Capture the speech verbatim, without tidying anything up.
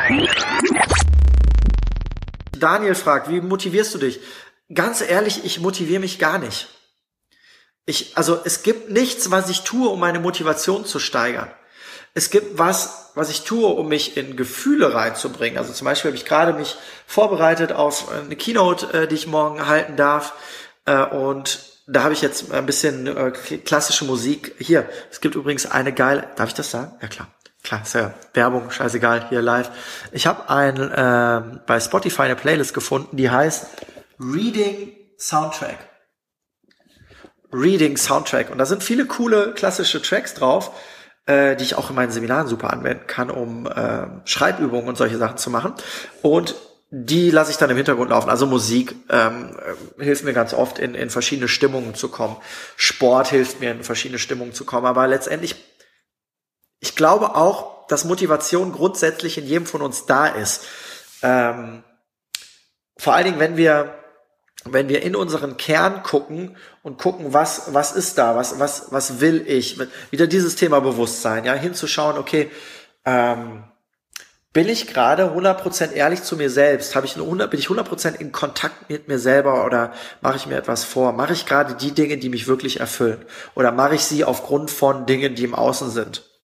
Daniel fragt, wie motivierst du dich? Ganz ehrlich, ich motiviere mich gar nicht. Ich, also es gibt nichts, was ich tue, um meine Motivation zu steigern. Es gibt was, was ich tue, um mich in Gefühle reinzubringen. Also zum Beispiel habe ich gerade mich vorbereitet auf eine Keynote, die ich morgen halten darf. Und da habe ich jetzt ein bisschen klassische Musik. Hier, es gibt übrigens eine geile, darf ich das sagen? Ja klar. Klar, ist ja Werbung, scheißegal, hier live. Ich habe ein äh, bei Spotify eine Playlist gefunden, die heißt Reading Soundtrack. Reading Soundtrack. Und da sind viele coole klassische Tracks drauf, äh, die ich auch in meinen Seminaren super anwenden kann, um äh, Schreibübungen und solche Sachen zu machen. Und die lasse ich dann im Hintergrund laufen. Also Musik ähm, hilft mir ganz oft, in, in verschiedene Stimmungen zu kommen. Sport hilft mir, in verschiedene Stimmungen zu kommen. Aber letztendlich, ich glaube auch, dass Motivation grundsätzlich in jedem von uns da ist. Ähm, vor allen Dingen, wenn wir, wenn wir in unseren Kern gucken und gucken, was, was ist da, was, was, was will ich? Wieder dieses Thema Bewusstsein, ja, hinzuschauen, okay, ähm, bin ich gerade hundert Prozent ehrlich zu mir selbst? Habe ich eine hundert, bin ich hundert Prozent in Kontakt mit mir selber oder mache ich mir etwas vor? Mache ich gerade die Dinge, die mich wirklich erfüllen? Oder mache ich sie aufgrund von Dingen, die im Außen sind?